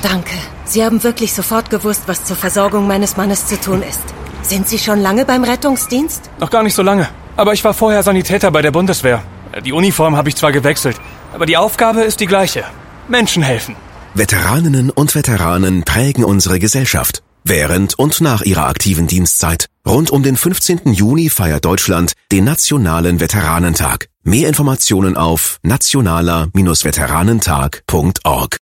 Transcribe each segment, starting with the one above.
Danke. Sie haben wirklich sofort gewusst, was zur Versorgung meines Mannes zu tun ist. Sind Sie schon lange beim Rettungsdienst? Noch gar nicht so lange. Aber ich war vorher Sanitäter bei der Bundeswehr. Die Uniform habe ich zwar gewechselt, aber die Aufgabe ist die gleiche. Menschen helfen. Veteraninnen und Veteranen prägen unsere Gesellschaft. Während und nach ihrer aktiven Dienstzeit. Rund um den 15. Juni feiert Deutschland den Nationalen Veteranentag. Mehr Informationen auf nationaler-veteranentag.org.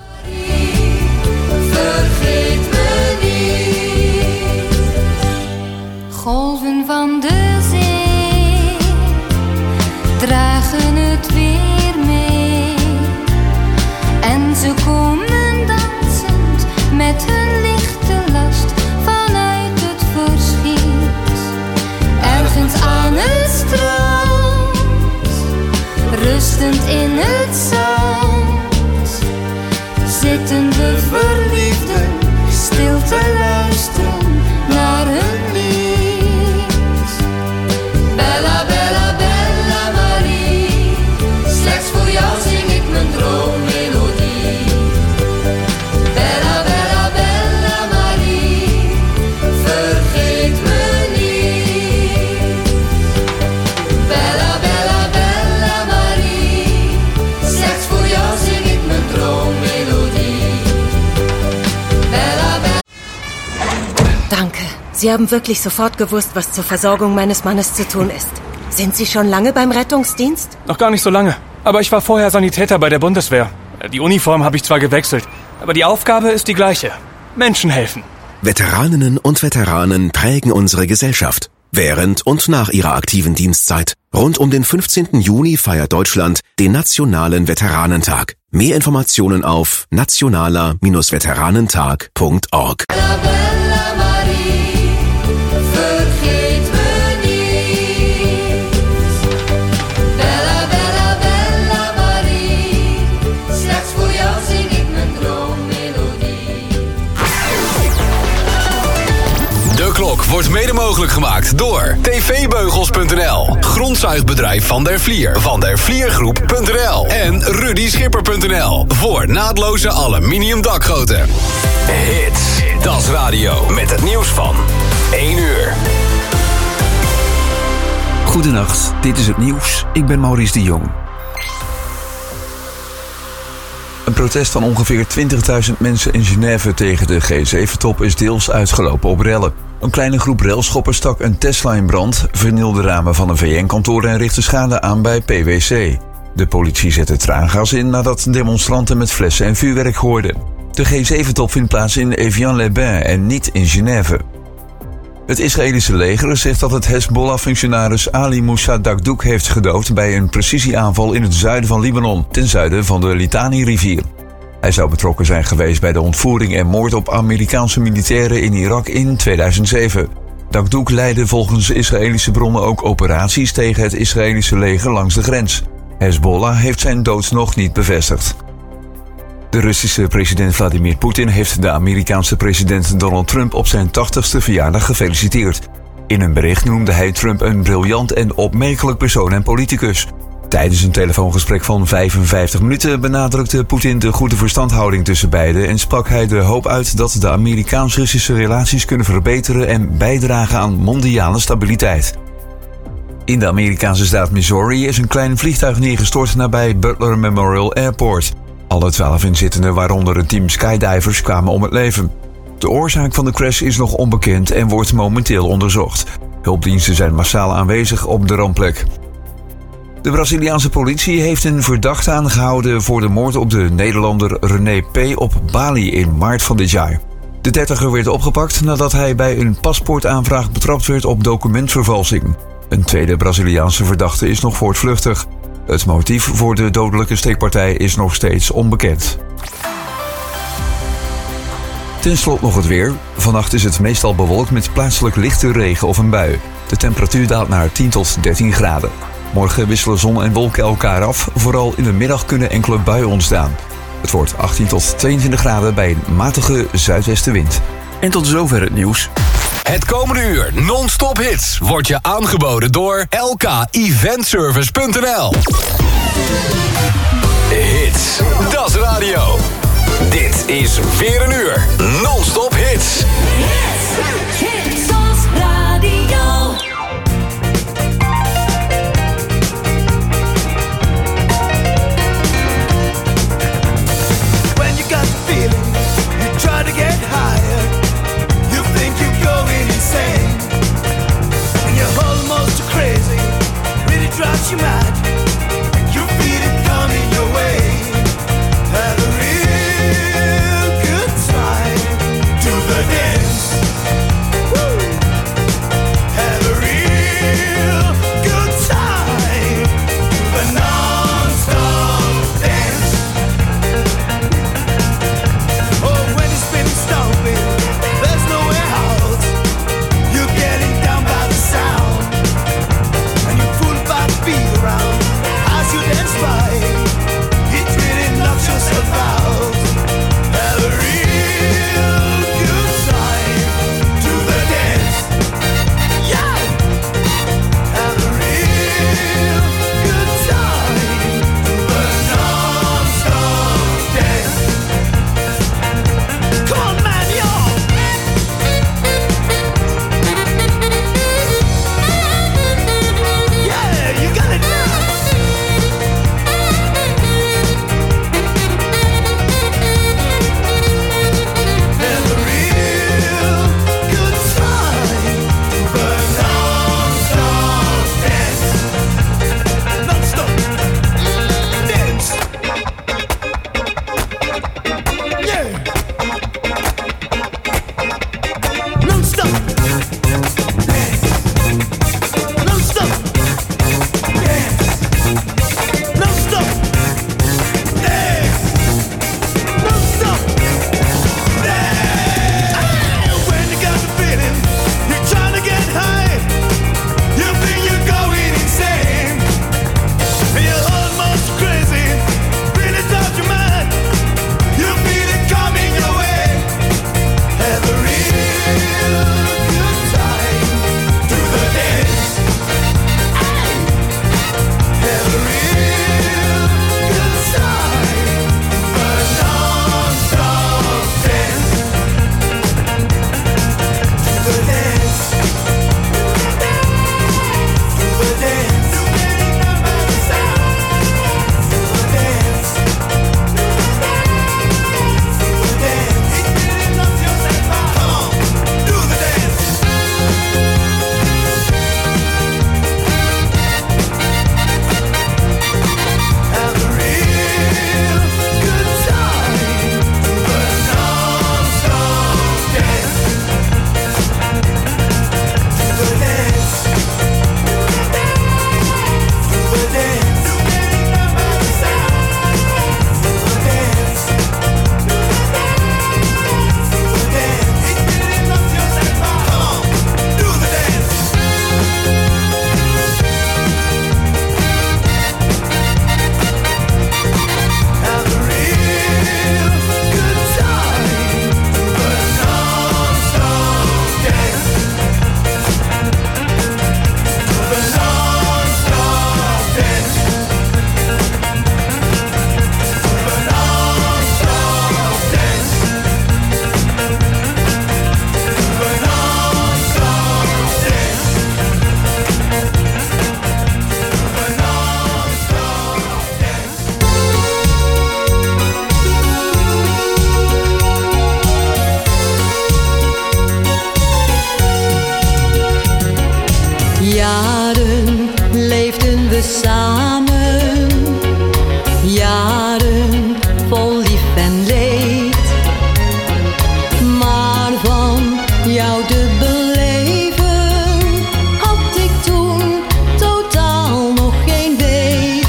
Golven van de zee dragen het weer mee en ze komen dansend met hun lichte last vanuit het verschiet. Ergens aan het strand, rustend in het zand, zitten de verliefden stil te luisteren naar hun lied. Bella, bella, bella Marie, slechts voor jou zing ik mijn droommelodie. Bella, bella, bella Marie, vergeet me niet. Bella, bella, bella Marie, slechts voor jou zing ik mijn droommelodie. Bella, bella. Danke. Sie haben wirklich sofort gewusst, was zur Versorgung meines Mannes zu tun ist. Sind Sie schon lange beim Rettungsdienst? Noch gar nicht so lange. Aber ich war vorher Sanitäter bei der Bundeswehr. Die Uniform habe ich zwar gewechselt, aber die Aufgabe ist die gleiche. Menschen helfen. Veteraninnen und Veteranen prägen unsere Gesellschaft. Während und nach ihrer aktiven Dienstzeit. Rund um den 15. Juni feiert Deutschland den Nationalen Veteranentag. Mehr Informationen auf nationaler-veteranentag.org. De klok wordt mede mogelijk gemaakt door tvbeugels.nl, grondzuigbedrijf Van der Vlier, vandervliergroep.nl en rudyschipper.nl voor naadloze aluminium dakgoten. Hits, Das Radio met het nieuws van 1 uur. Goedenacht, dit is het nieuws. Ik ben Maurice de Jong. Een protest van ongeveer 20.000 mensen in Genève tegen de G7-top is deels uitgelopen op rellen. Een kleine groep railschoppers stak een Tesla in brand, vernielde ramen van een VN-kantoor en richtte schade aan bij PwC. De politie zette traangas in nadat demonstranten met flessen en vuurwerk gooiden. De G7-top vindt plaats in Evian-les-Bains en niet in Genève. Het Israëlische leger zegt dat het Hezbollah-functionaris Ali Moussa Dakdouk heeft gedood bij een precisieaanval in het zuiden van Libanon, ten zuiden van de Litani-rivier. Hij zou betrokken zijn geweest bij de ontvoering en moord op Amerikaanse militairen in Irak in 2007. Dakdouk leidde volgens Israëlische bronnen ook operaties tegen het Israëlische leger langs de grens. Hezbollah heeft zijn dood nog niet bevestigd. De Russische president Vladimir Poetin heeft de Amerikaanse president Donald Trump op zijn 80ste verjaardag gefeliciteerd. In een bericht noemde hij Trump een briljant en opmerkelijk persoon en politicus. Tijdens een telefoongesprek van 55 minuten benadrukte Poetin de goede verstandhouding tussen beiden en sprak hij de hoop uit dat de Amerikaans-Russische relaties kunnen verbeteren en bijdragen aan mondiale stabiliteit. In de Amerikaanse staat Missouri is een klein vliegtuig neergestort nabij Butler Memorial Airport. Alle 12 inzittenden, waaronder een team skydivers, kwamen om het leven. De oorzaak van de crash is nog onbekend en wordt momenteel onderzocht. Hulpdiensten zijn massaal aanwezig op de rampplek. De Braziliaanse politie heeft een verdachte aangehouden voor de moord op de Nederlander René P. op Bali in maart van dit jaar. De 30er werd opgepakt nadat hij bij een paspoortaanvraag betrapt werd op documentvervalsing. Een tweede Braziliaanse verdachte is nog voortvluchtig. Het motief voor de dodelijke steekpartij is nog steeds onbekend. Ten slotte nog het weer. Vannacht is het meestal bewolkt met plaatselijk lichte regen of een bui. De temperatuur daalt naar 10 tot 13 graden. Morgen wisselen zon en wolken elkaar af. Vooral in de middag kunnen enkele buien ontstaan. Het wordt 18 tot 22 graden bij een matige zuidwestenwind. En tot zover het nieuws. Het komende uur non-stop hits wordt je aangeboden door lkeventservice.nl. Hits, Das Radio. Dit is is weer een uur non-stop hits. Hits als radio. When you got the feeling, you try to get higher. You think you're going insane. And you're almost crazy, really drives you mad. You feel it coming your way. Have a real good time to the dance. Woo! Have a real good time to the non-stop dance. Oh, when it's been stomping, there's nowhere out. You're getting down by the sound, and you're fooled by the beat around as you dance by. It really knocks yourself out. Have a real good time to the dance. Yeah! Have a real good time to the non-stop dance. Come on, man, y'all! Yeah, you got it now! Have a real good time to the non-stop dance. Non-stop dance. Yeah. Non-stop dance. Non-stop dance. Non-stop dance. Non-stop dance. When you got the feeling, you're trying to get high. You think you're going insane. You're almost crazy, really drives you mad. You feel it coming your way. Have a real good time to the dance. Have a real good time to the non-stop dance. To the dance. To the dance. You're getting down by the sound. To the dance. To the dance. It really knocks yourself out. Come on, do the dance. Have a real good time to the non-stop dance. To the dance. To the dance. You're getting down by the sound. To the dance. To the dance. It really knocks yourself out. Come on, do the dance. Have a real good time to the non-stop dance. To the non-stop dance. To the non-stop dance. To the non-stop Jaren leefden we samen, jaren vol lief en leed. Maar van jou te beleven had ik toen totaal nog geen weet.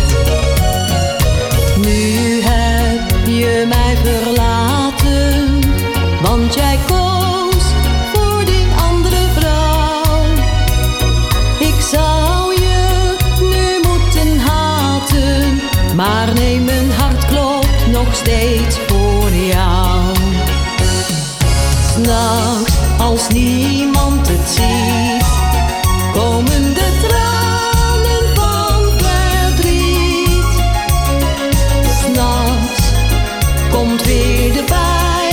Nu heb je mij verlaten, want jij koos voor die andere vrouw. Ik zou je nu moeten haten, maar nee, mijn hart klopt nog steeds voor jou. 's Nachts, als niemand het ziet, komen de tranen van verdriet. 's Nachts komt weer de pijn.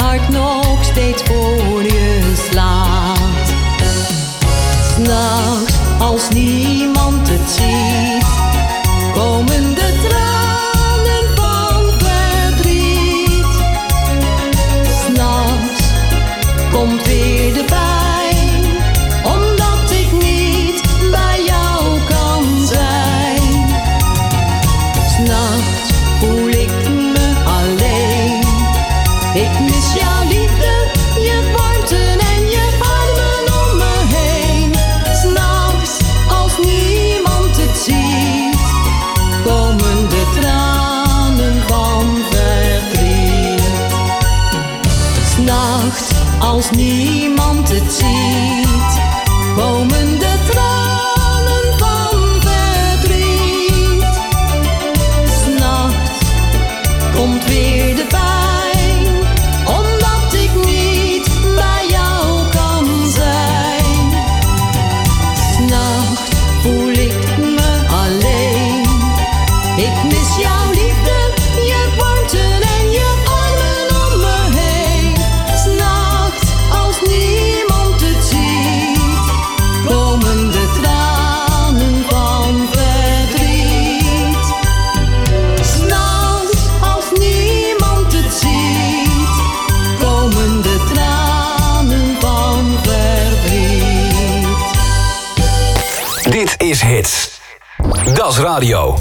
hart nog steeds voor je slaat. 's Nachts, als niemand het ziet, komen de tranen van verdriet. 's Nachts komt weer de pijn, omdat ik niet bij jou kan zijn. 's Nachts voel ik me alleen. Ik mis jouw liefde, je warmte en je armen om me heen. 's Nachts, als niemand het ziet, komen de tranen van verdriet. 's Nachts, als niemand het ziet, komen de tranen van verdriet. 's Nachts komt weer de pijn, omdat ik niet bij jou kan zijn. 's Nachts voel ik me alleen. Ik mis jouw liefde, je warmte en je armen om me heen. 's Nachts, als niemand het ziet, komen de tranen van verdriet. 's Nachts, als niemand het ziet, komen de tranen van verdriet. Dit is Hits. Das Radio.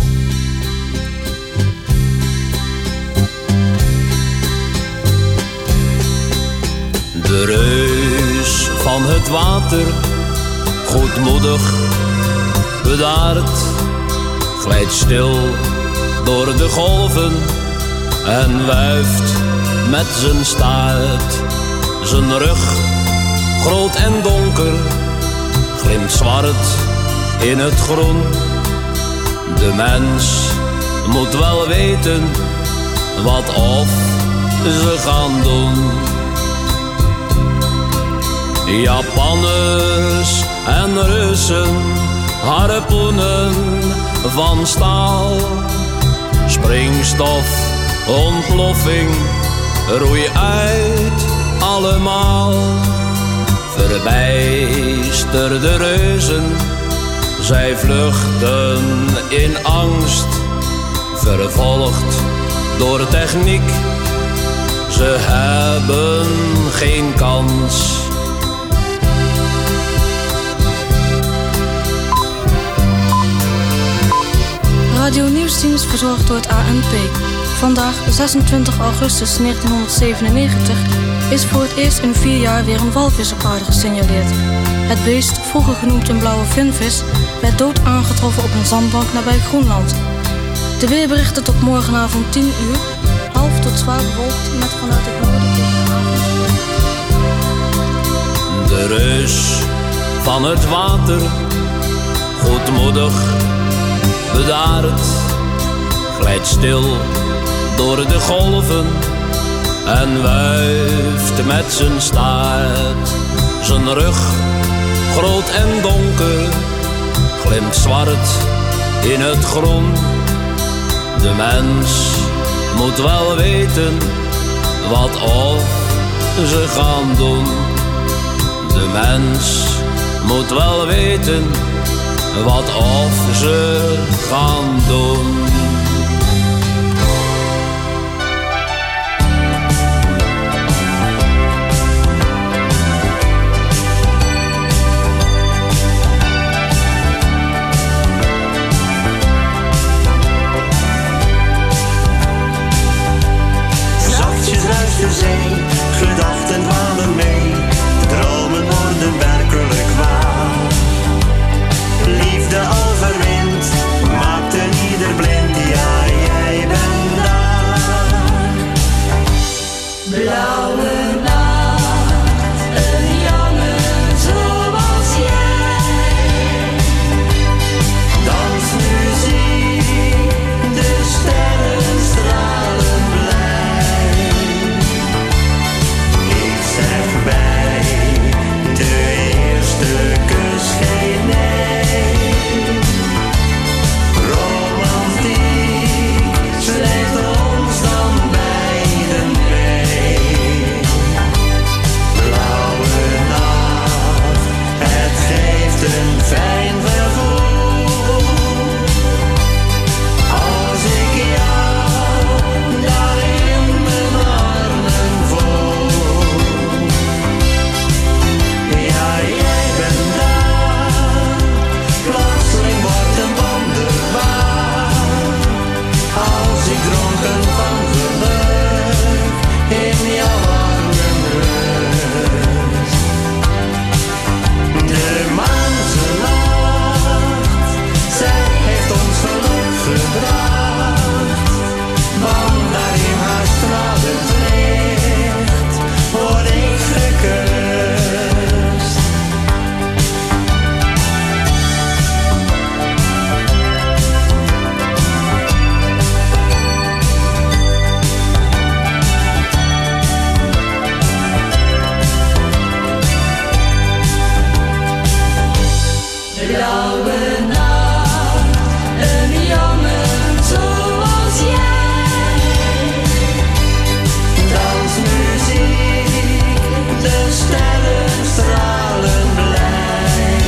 De reus van het water, goedmoedig, bedaard, glijdt stil door de golven en wuift met zijn staart. Zijn rug, groot en donker, glimt zwart in het groen. De mens moet wel weten wat of ze gaan doen. Japanners en Russen, harpoenen van staal. Springstof, ontploffing, roei uit allemaal. Verbijsterde reuzen, zij vluchten in angst. Vervolgd door techniek, ze hebben geen kans. Radio Nieuwsdienst verzorgd door het ANP. Vandaag, 26 augustus 1997, is voor het eerst in 4 jaar weer een walvis op aarde gesignaleerd. Het beest, vroeger genoemd een blauwe vinvis, werd dood aangetroffen op een zandbank nabij Groenland. De weerberichten tot morgenavond 10 uur, half tot zwaar bewolkt met vanuit het noorden tegen de avond. De reus van het water, goedmoedig, bedaard, glijdt stil door de golven en wuift met zijn staart. Zijn rug, groot en donker, glimt zwart in het groen. De mens moet wel weten wat of ze gaan doen. De mens moet wel weten wat of ze gaan doen. Zachtjes ruist de zee, gedachten dwalen mee, dromen worden werkelijk waar. Liefde overwint, maakt een ieder blind. glaube aan een jongen zoals jij. Dansmuziek, de sterren stralen blij.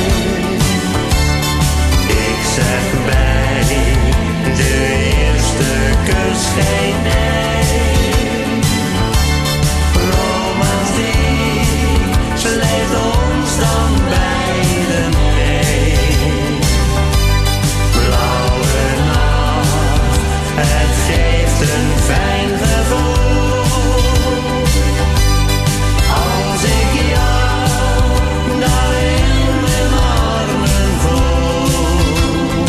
Ik zeg bij de eerste kus geen nee. Romantiek sleept ons dan beiden heen. Blauwe nacht, het geeft een fijn gevoel. Als ik jou daar in mijn armen voel.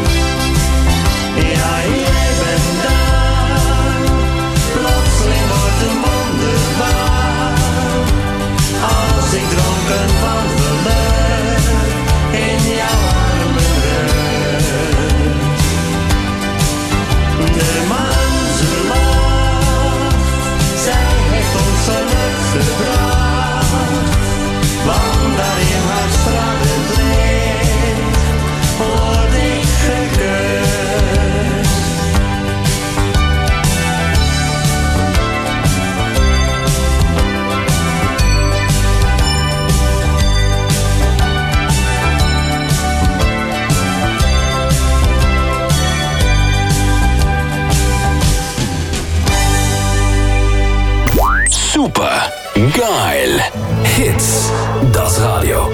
Ja, jij bent daar, plotseling wordt de wonderbaar. Als ik dronken van geluk in jouw armen rust. De maan ze lacht, zij heeft ons geluk gebracht. Want daar in haar stralend licht word ik gekust. Super geil. Hits, das Radio.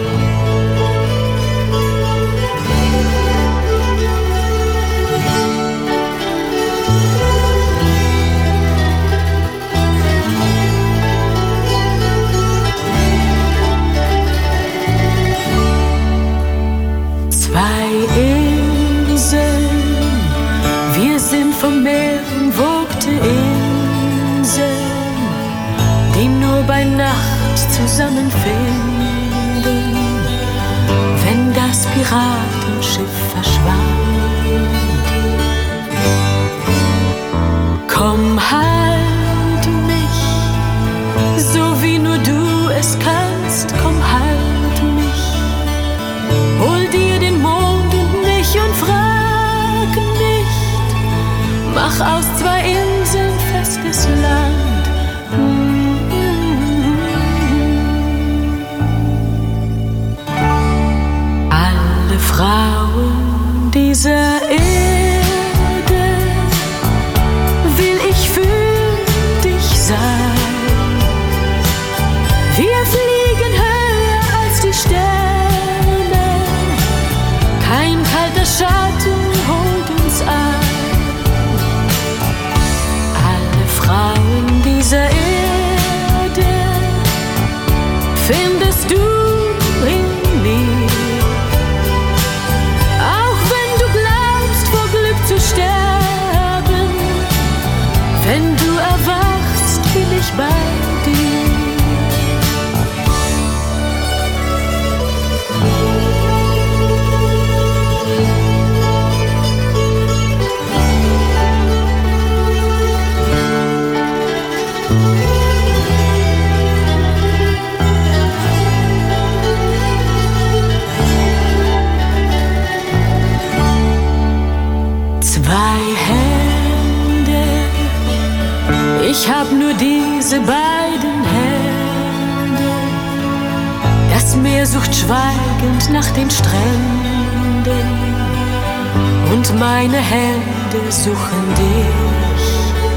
Zwei Inseln, wir sind vom Meer umwogte Inseln, die nur bei Nacht zusammenfinden, wenn das Piratenschiff verschwand. Komm, halt mich, so wie nur du es kannst, komm, halt mich. Hol dir den Mond und mich und frag nicht. Mach aus zwei Inseln festes Land. Alle Frauen dieser Erde will ich für dich sein. Wir fliegen höher als die Sterne. Kein kalter Schatten holt uns ein. Alle Frauen dieser Erde findest du in mir. Auch wenn du glaubst, vor Glück zu sterben, wenn du erwachst, bin ich bei dir. Zwei Hände, ich hab nur diese beiden Hände. Das Meer sucht schweigend nach den Stränden und meine Hände suchen dich.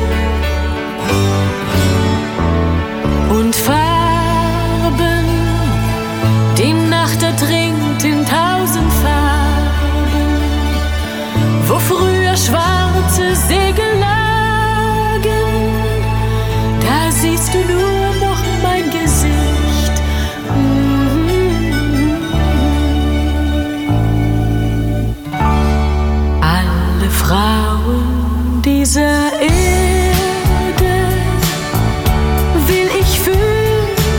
Und Farben, die Nacht ertrinkt in 1000 Farben, wo früher schwarze Segel lagen, da siehst du nur noch mein Gesicht. Alle Frauen dieser Erde will ich für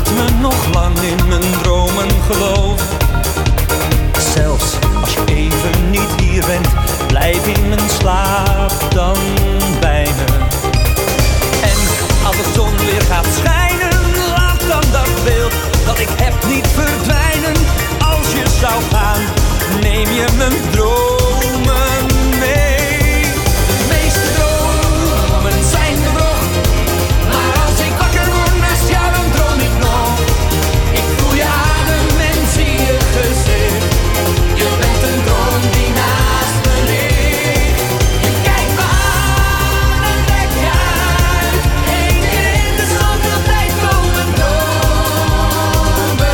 laat me nog lang in mijn dromen geloven. Zelfs als je even niet hier bent, blijf in mijn slaap dan bij me. En als de zon weer gaat schijnen, laat dan dat beeld dat ik heb niet verdwijnen. Als je zou gaan, neem je mijn dromen mee. De meeste dromen zijn bedrog, maar als ik wakker word naast jou, dan droom ik nog. Ik voel je adem en zie je gezicht. Je bent een droom die naast me ligt. Je kijkt me aan en trek je uit. Eén keer in de zoveel tijd komen dromen.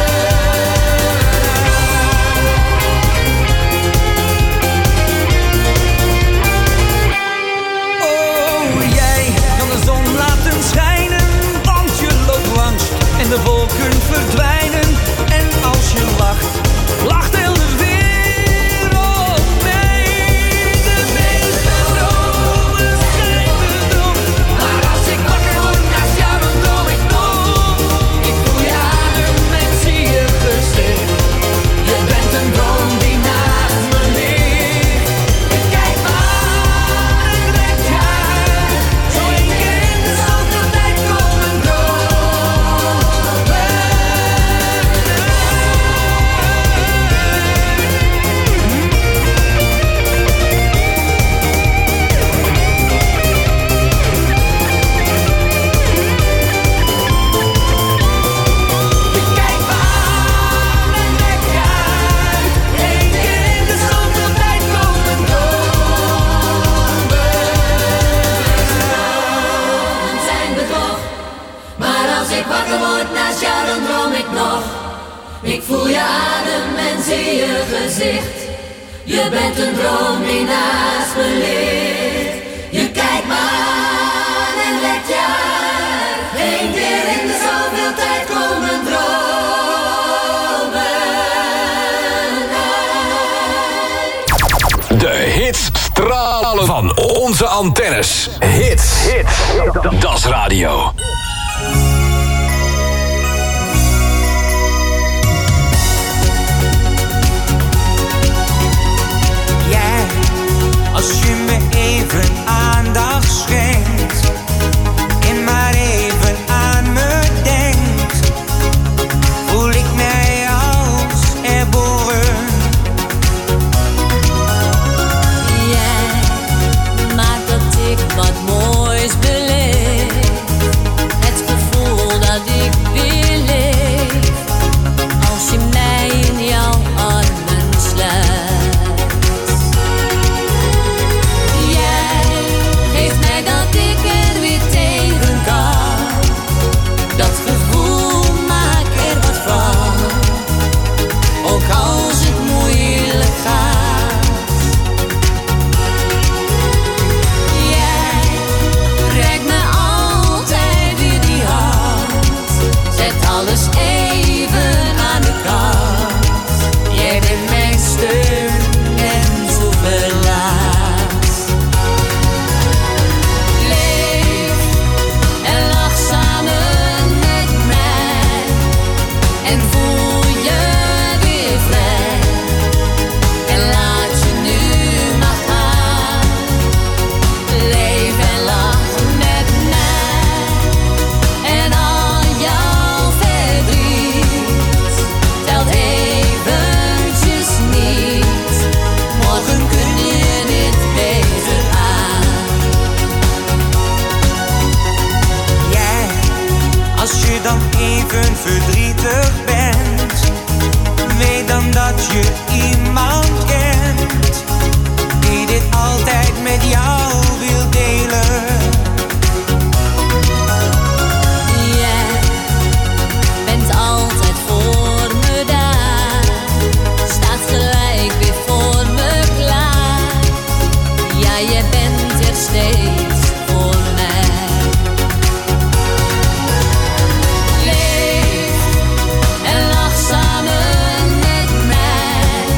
Oh, jij kan de zon laten schijnen, want je loopt langs en de wolken verdwijnen. En als je lacht, lacht heel de wereld mee. De meeste dromen zijn bedrog, maar als ik wakker word naast jou, dan droom ik nog. Ik voel je adem en zie je gezicht. Je bent een droom die naast me ligt. Je kijkt me aan en trekt je uit. Zo één keer in de zoveel tijd komen dromen. Je kijkt me aan en trekt je uit. Eén keer in de zoveel tijd komen dromen. Zijn bedrog, maar als ik wakker word naast jou, dan droom ik nog. Ik voel je adem en zie je gezicht. Je bent een droom die naast me ligt. Je kijkt me aan en lekt je uit. Eén keer in de zoveel tijd komen dromen uit. De hits stralen van onze antennes. Hits. Das Radio. Jij, als je me even aandacht schenkt en maar even aan me denkt, voel ik mij als herboren. Jij maakt dat ik wat moois beleef. Het gevoel dat ik weer leef. Als je mij in jouw armen sluit. Jij geeft mij dat ik er weer tegen kan. Dat gevoel maak er wat van. Ook als het moeilijk gaat. Jij reikt me altijd weer die hand. Zet alles even aan de kant. Jij bent mijn steun en zoveel laat. Leef en lach samen met mij. En voel je weer vrij. En laat je nu maar gaan. Leef en lach met mij. En al jouw verdriet telt eventjes niet. Morgen kun je dit beter aan. Jij, als je dan even verdrietig bent, weet dan dat je iemand kent die dit altijd met jou wil delen. Jij bent altijd voor me daar. Staat gelijk weer voor me klaar. Ja, jij bent er steeds voor mij. Leef en lach samen met mij.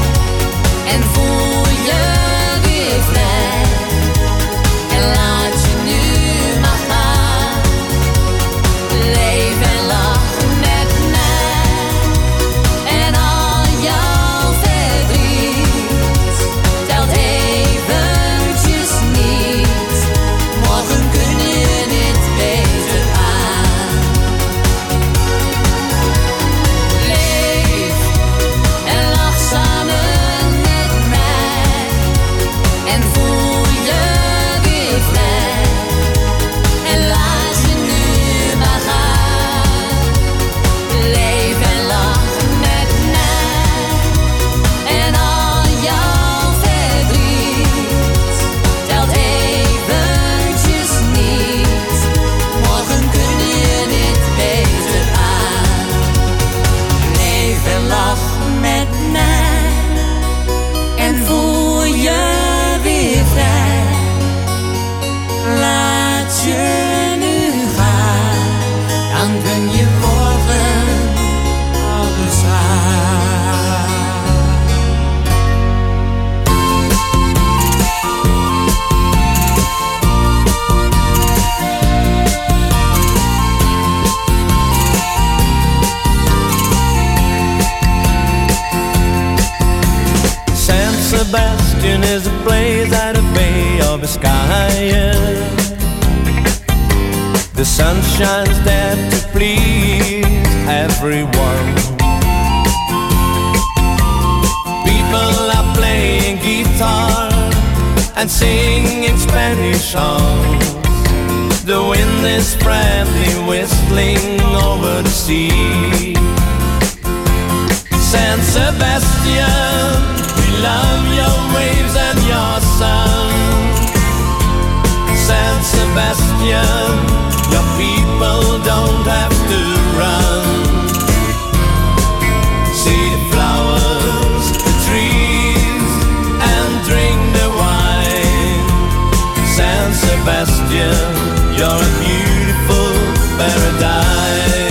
is a place at the Bay of Biscay. The sun shines there to please everyone. People are playing guitar and singing Spanish songs. The wind is friendly, whistling over the sea. San Sebastian, we love your waves and your sun. San Sebastian, your people don't have to run. See the flowers, the trees, and drink the wine. San Sebastian, you're a beautiful paradise.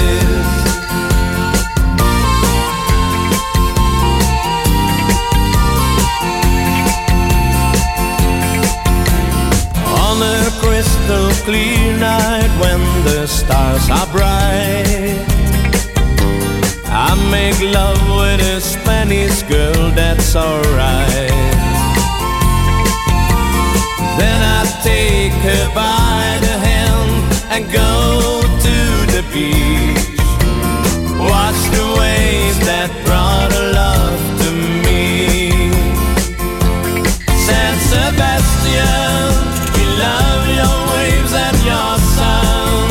On a crystal clear night when the stars are bright, I make love with a Spanish girl, that's alright. Then I take her by the hand and go to the beach. Watch the waves that brought her love to me. San Sebastian, we love your waves and your sun.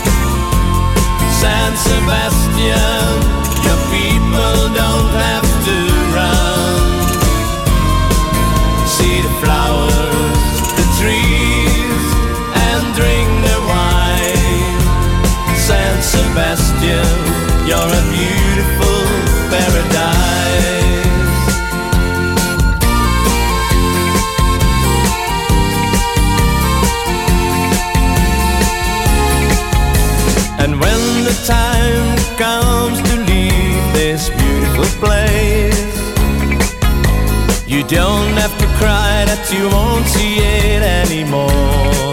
San Sebastian, your people don't have to run. See the flowers, the trees, and drink the wine. San Sebastian, you're a beautiful paradise. And when the time comes to leave this beautiful place, you don't have to cry that you won't see it anymore.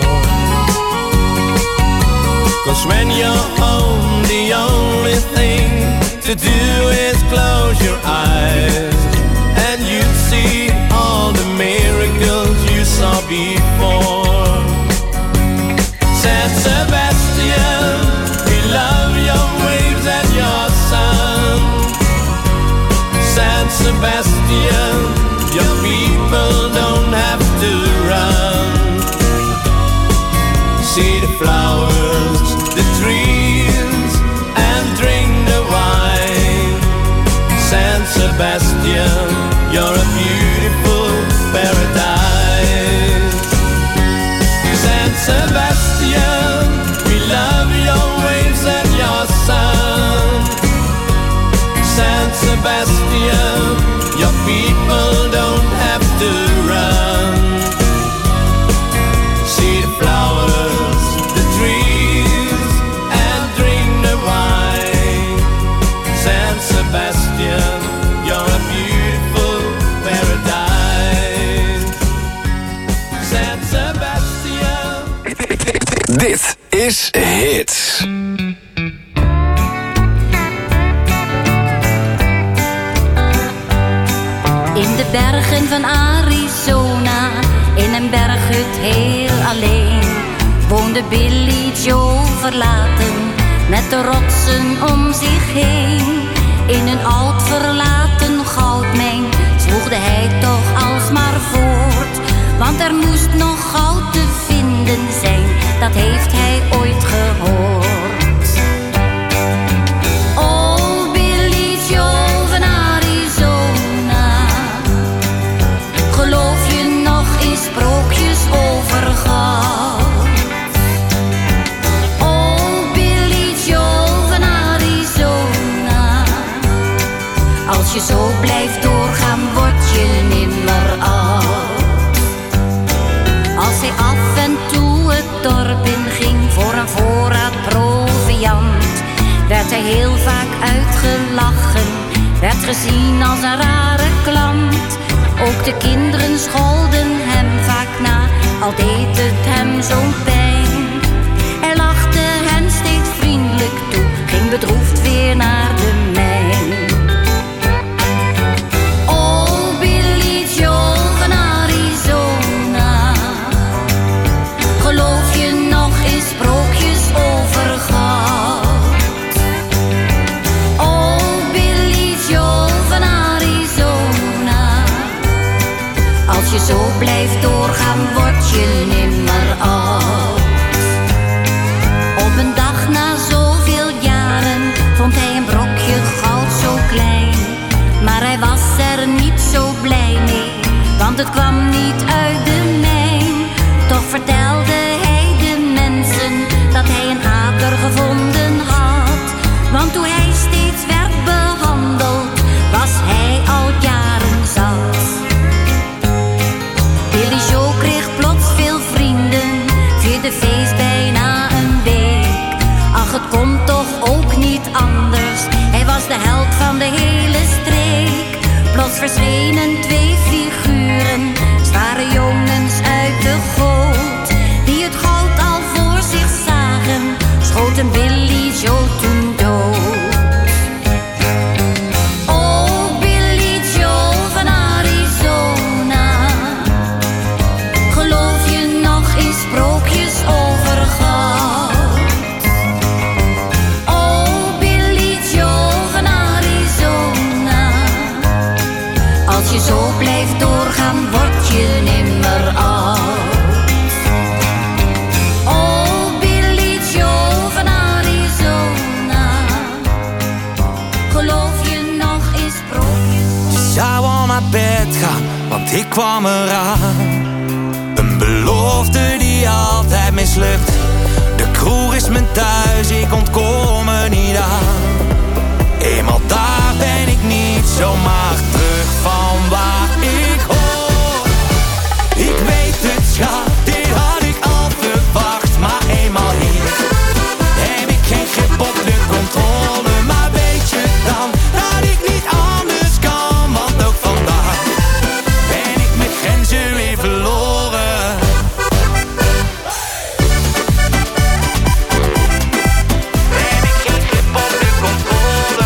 'Cause when you're home, the only thing to do is close your eyes, and you'd see all the miracles you saw before. San Sebastian, we love your waves and your sun. San Sebastian, your people don't have to run. See the flowers, the trees, and drink the wine. San Sebastian, you're a beautiful paradise. San Sebastian, we love your waves and your sun. San Sebastian, your people don't have to run. See the flowers, the trees, and drink the wine. San Sebastian, you're a beautiful paradise. San Sebastian. Dit is Hits. In de bergen van Arizona, in een berghut heel alleen, woonde Billy Joe verlaten, met de rotsen om zich heen. In een oud verlaten goudmijn zwoegde hij toch alsmaar voort, want er moest nog goud te vinden zijn, dat heeft hij ooit gehoord. Oh, Billy Joe van Arizona, geloof je nog in sprookjes over goud? Oh, Billy Joe van Arizona, als je zo blijft doorgaan, word je nimmer oud. Als hij af en toe het dorp inging voor een voorraad proviand, werd hij heel vaak uitgelachen, werd gezien als een rare klant. Ook de kinderen scholden hem vaak na, al deed het hem zo'n pijn. Hij lachte hen steeds vriendelijk toe, ging bedroefd weer naar de mijn. Oh, Billy Joe van Arizona, held van de hele streek. Plots verschenen twee figuren, zware jongens uit de goot, die het goud al voor zich zagen, schoten Billy Joel toen dood. Oh, Billy Joel van Arizona, geloof je nog in sprookjes over goud? Oh, Billy Joel van Arizona, als je zo blijft doorgaan, word je nimmer oud. Oh, Billy Joel van Arizona, geloof je nog in sprookjes? Je zou al naar bed gaan, want ik kwam eraan. Een belofte die altijd mislukt. De kroeg is mijn thuis, ik ontkom er niet aan. Eenmaal daar ben ik niet zomaar terug van waar ik hoor. Ik weet het, schat, dit had ik al verwacht. Maar eenmaal hier heb ik geen grip op de controle. Maar weet je dan dat ik niet anders kan? Want ook vandaag ben ik mijn grenzen weer verloren. Ben ik geen grip op de controle.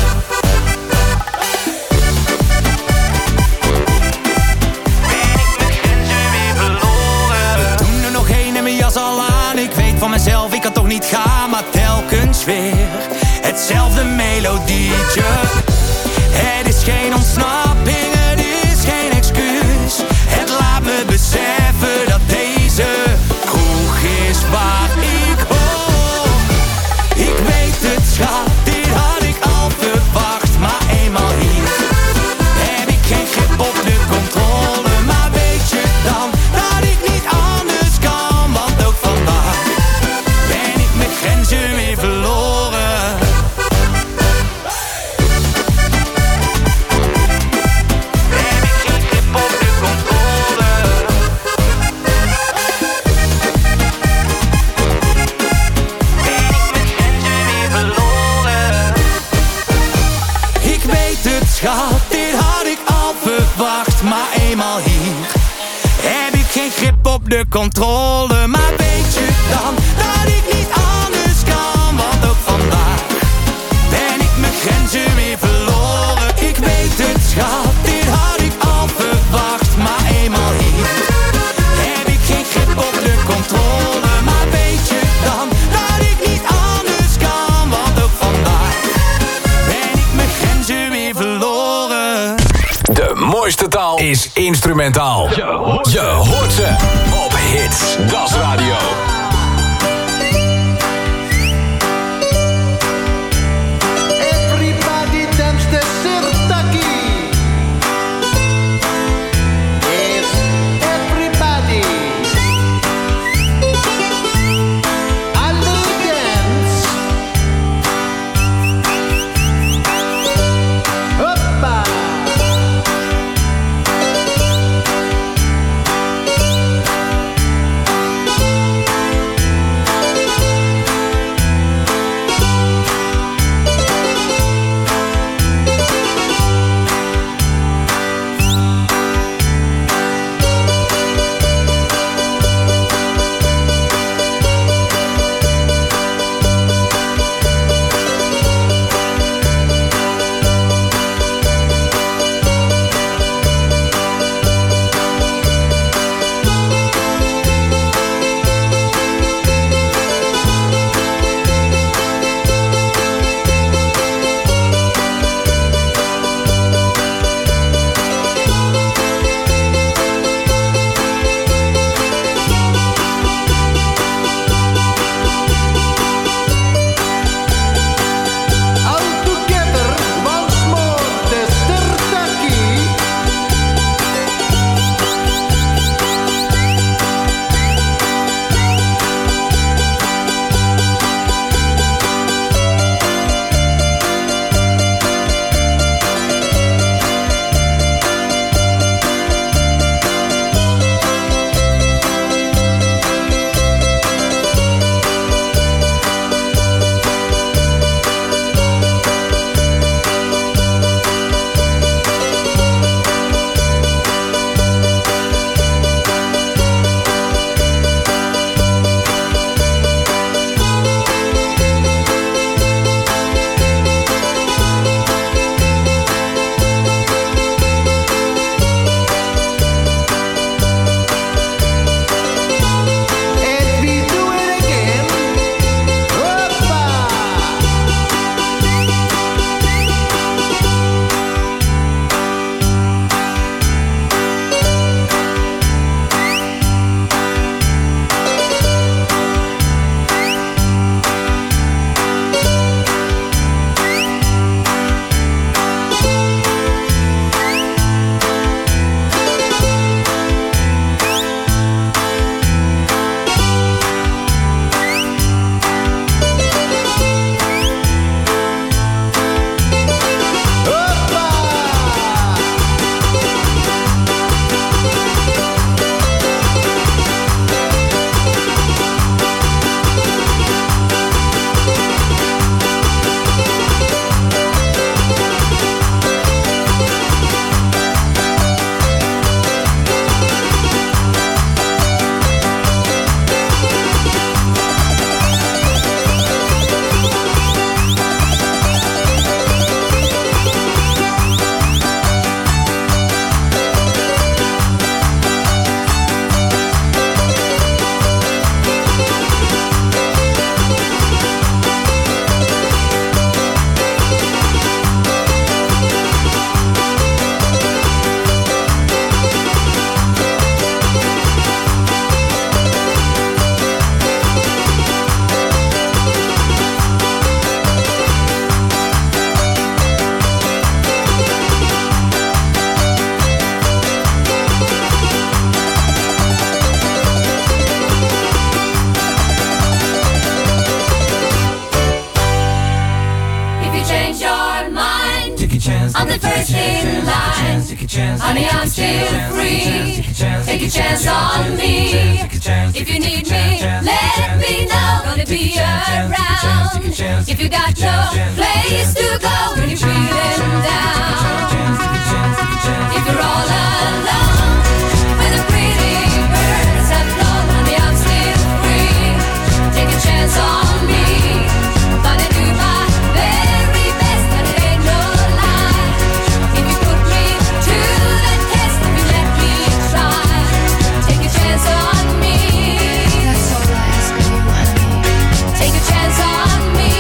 We doen er nog één en mijn jas al aan. Ik weet van mezelf, ik kan toch niet gaan. Maar telkens weer hetzelfde melodietje. Het is geen ontsnapping, het is geen excuus. Het laat me beseffen dat deze kroeg is waar ik hoor. Ik weet het, schat, dit had ik al verwacht. Maar eenmaal hier heb ik geen grip op de controle. Maar weet je dan dat ik niet anders kan? Want ook vandaag ben ik mijn grenzen weer verloren. Ben ik geen grip op de controle. Ben ik mijn grenzen weer verloren. Ik weet het, schat, dit had ik al verwacht. Maar eenmaal hier heb ik geen grip op de controle. Maar weet je dan dat ik niet anders kan? Want ook vandaag ben ik mijn grenzen weer verloren. Ik weet het, schat, dit had ik al verwacht. Maar eenmaal hier heb ik geen grip op de controle. Maar weet je dan dat ik niet anders kan? Want ook vandaag ben ik mijn grenzen weer verloren. De mooiste taal is instrumentaal. Je hoort ze op Hits. Das Radio. Everybody dance the sirtaki. Yes, everybody. Alle dance. Hoppa. I'm the first in line. Honey, I'm still free. Take a chance on me. If you need me, let me know. Gonna be around. If you got no place to go when you're feeling down. If you're all alone, when the pretty birds have flown, honey, I'm still free. Take a chance on me. Gonna do my very best, and it ain't no lie. If you put me to the test, if you let me try, take a chance on me. That's all I ask of you, honey. Take a chance on me.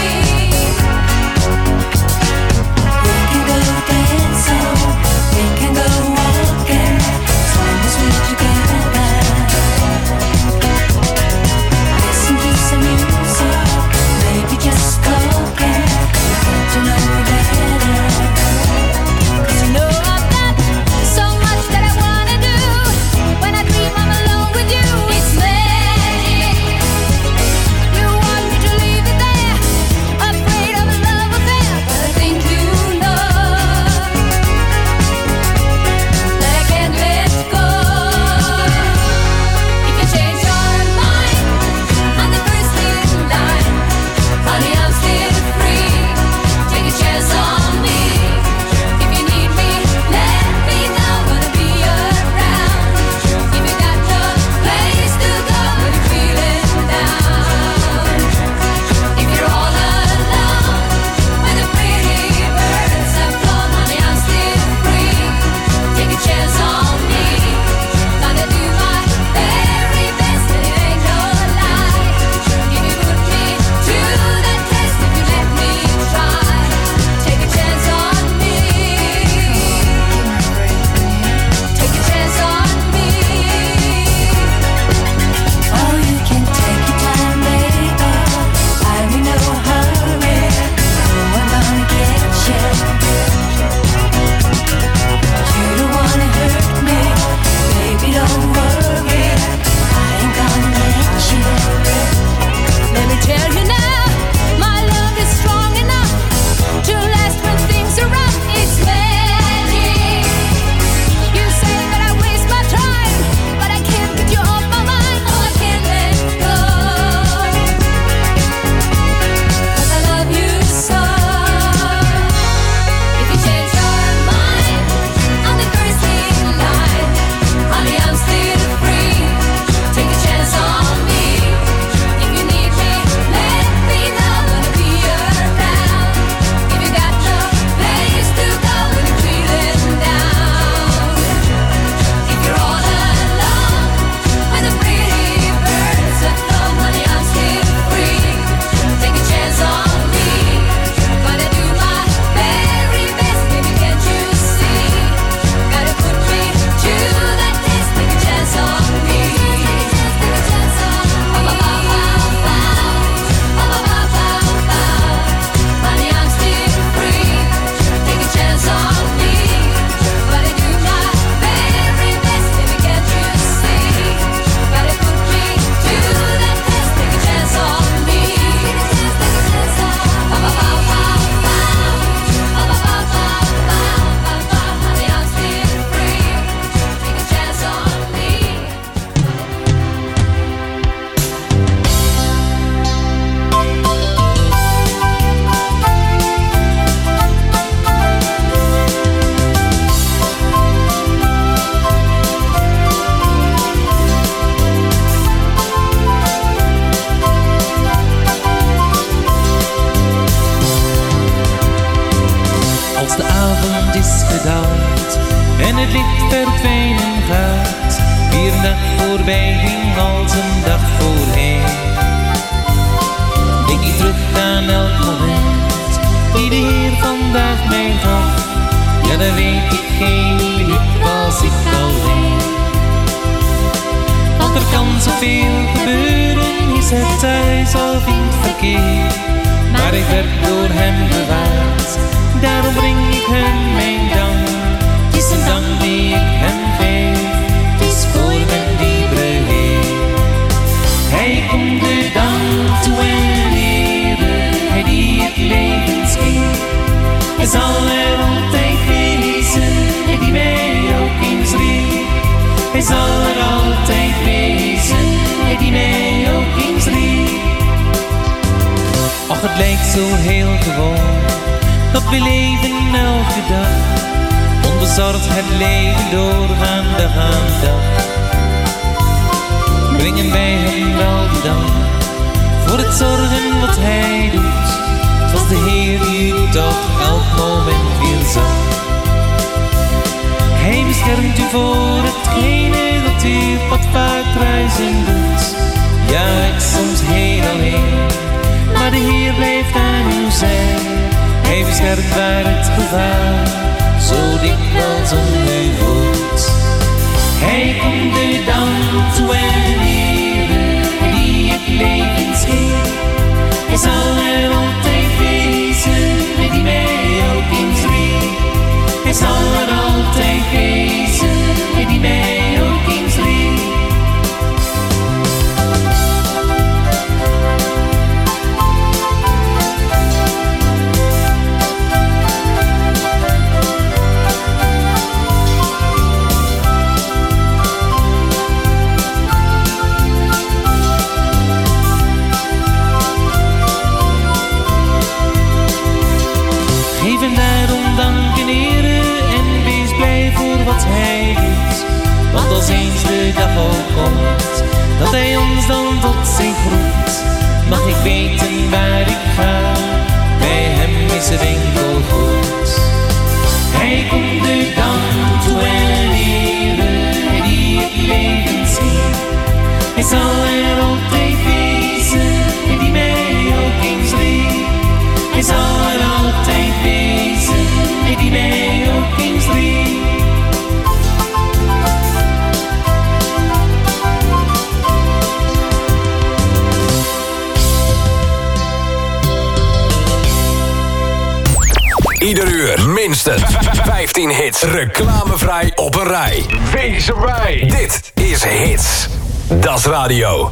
We can go dancing, we can go walking, as long as we're together. Listen to some music, maybe just talking, get to know me better. 'Cause you know I've got so much that I wanna do. When I dream I'm alone with you, it's magic. You want me to leave it there, afraid of a love affair, but I think you know that I can't let go. If you change your mind, I'm the first in line. Honey, I'm still free. Take a chance on me. If you need me, let me know. Gonna be around. If you got no place to go when you're feeling down. If you're all alone, when the pretty birds have flown, honey, I'm still free. Take a chance on me. Gonna do my very best, and it ain't no lie. If you put me to the test, if you let me try, take a chance on me. Take a chance on me. Oh, you can take your time, baby. I'm in no hurry. Oh, I'm gonna get you. You don't wanna hurt me, baby, don't worry. I ain't gonna let you. Let me tell you now, my love is strong enough to last when things are rough. It's magic. You say that I waste my time, but I can't get you off my mind. Oh, I can't let go, 'cause I love you so. If you change your mind, I'm the first in line. Honey, I'm still free. Take a chance on me. If you need me, let me know. Gonna be around. If you got no place to go when you're feeling down. If you're all alone, when the pretty birds have flown, honey, I'm still free. Take a chance on me. Gonna do my very best, baby, can't you see? Gotta put me to the test. Take a chance on me. Take a chance on me. Honey, I'm still free. Take a chance on me. Gotta do my very best, baby, can't you see? Gotta put me to the test. Take a chance on me. Honey, I'm still free. Take a chance on me. Als de avond is gedaald en het licht verdwenen gaat, weer een dag voorbij ging als een dag voorheen. Denk ik terug aan elk moment die de Heer vandaag mij gaf, ja dan weet ik geen minuut was ik alleen. Want er kan zoveel gebeuren, is het thuis of in het verkeer, maar ik werd door hem bewaard. Daarom breng ik hem mijn dank. Het is een dank die ik hem geef. Het is voor mijn lieve Heer. Hij komt de dank toe en ere. Hij die het leven schenkt. Hij zal zo heel gewoon dat we leven elke dag. Onbezorgd het leven doorgaan dag aan dag. Brengen wij hem wel de dank voor het zorgen wat hij doet. Het was de Heer die u toch elk moment weer zag. Hij beschermt u voor hetgene dat u wat vaak reizen doet. Ja, ik soms heel alleen, maar de Heer blijft aan uw zij. Hij beschermt waar het gevaar zo dikwijls om u voelt. Hij komt u dan toe en Heere die het leven scheert. Hij zal er altijd wezen die mij ook eens riep. Hij zal er altijd wezen die mij ook eens riep. En daarom danken Heere en wees blij voor wat hij doet. Want als eens de dag ook komt dat hij ons dan tot zich roept, mag ik weten waar ik ga, bij hem is het enkel goed. Hij komt u dan toe en Heere die het leven ziet. Hij zal er altijd wezen die mij ook eens lief. Hij zal er altijd wezen die mij ook eens lief. Ieder uur minstens 15 hits. Reclamevrij op een rij. Wees erbij. Dit is Hits. Das Radio.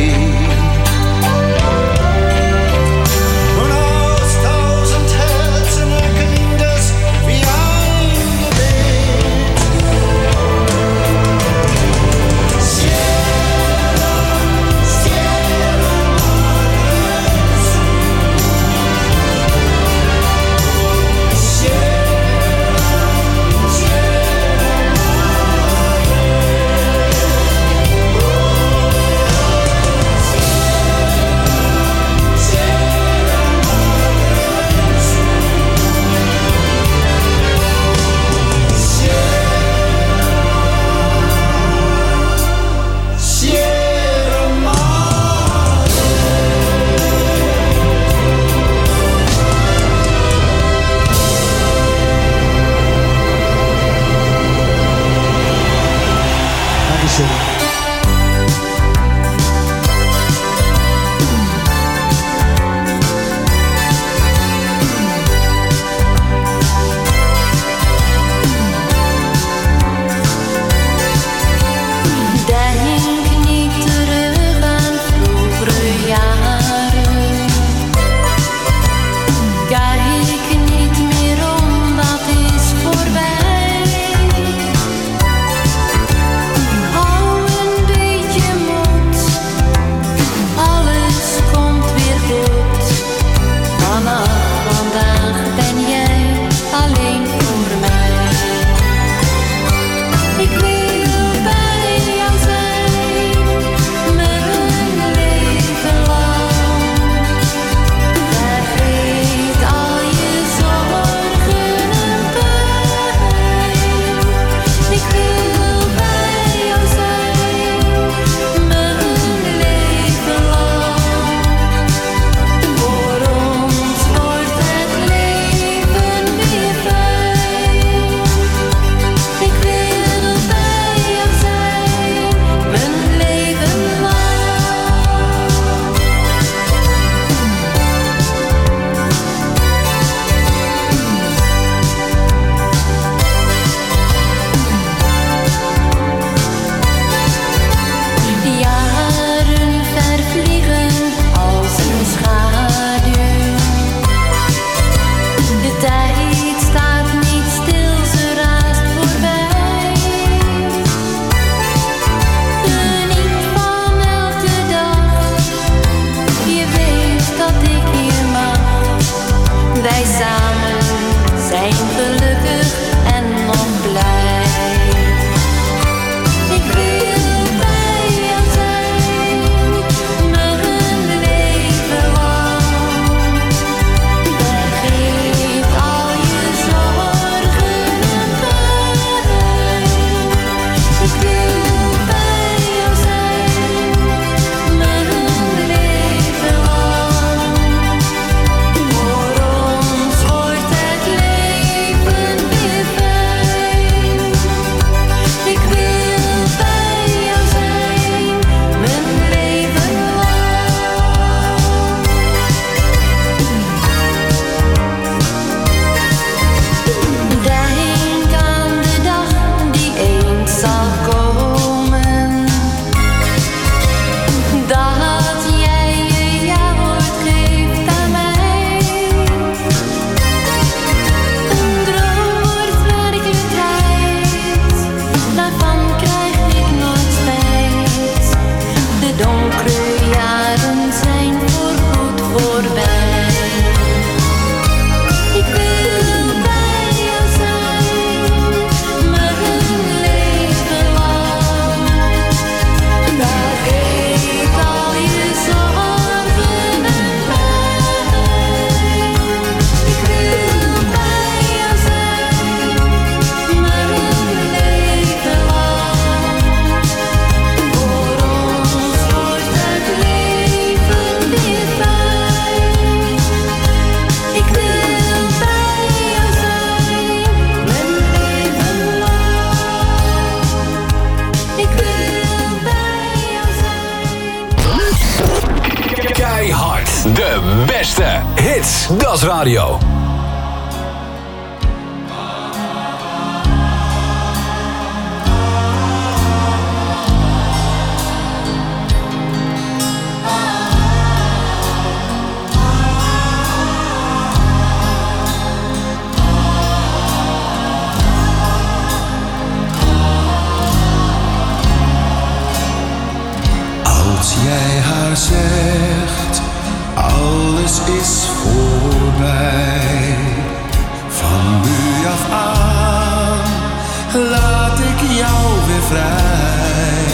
Und aus 1000 Herzen erklingt es wie ein Gebet. Sierra, Sierra Madres. Sierra, Sierra Sierra Madre. Dankeschön. Denk niet terug aan vroegere jaren. Kijk niet meer om, dat is voorbij. Hou een beetje moed, alles komt weer goed. Vanaf vandaag ben jij alleen voor mij. Ik wil bij jou zijn, mijn leven lang. Vergeet al je zorgen en pijn. Ik wil bij jou zijn, mijn leven lang. Voor ons wordt het leven weer fijn. Ik wil bij jou zijn, mijn leven lang. Jaren vervliegen als een schaduw. De tijd staat niet stil, ze raast voorbij. Geniet van elke dag, je weet dat ik je mag. Wij samen zijn gelukkig en nog blij. Ik wil bij jou zijn, mijn leven lang. Vergeet al je zorgen en pijn. Ik wil bij jou zijn, mijn leven lang. Voor ons wordt het leven weer fijn. Ik wil bij jou zijn, mijn leven lang. Denk aan de dag die eens zal komen, dat jij je ja-woord geeft aan mij. Een droom wordt werkelijkheid, daarvan krijg ik nooit spijt. De donkere jaren zijn voorgoed voorbij. Ik wil bij jou zijn, mijn leven lang. Vergeet al je zorgen en pijn. Ik wil bij jou zijn, mijn leven lang. Voor ons wordt het leven weer fijn. Ik wil bij jou zijn, mijn leven lang. Ik wil bij jou zijn. Keihard. De beste hits. Dat is radio. haar zegt, alles is voorbij. Van nu af aan laat ik jou weer vrij.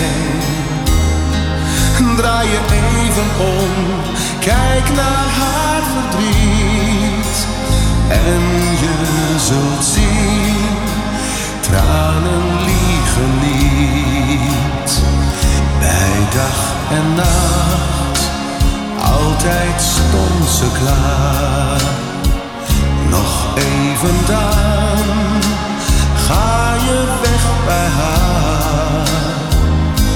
Draai je even om, kijk naar haar verdriet. En je zult zien, tranen liegen niet. Bij dag en nacht, altijd stond ze klaar. Nog even dan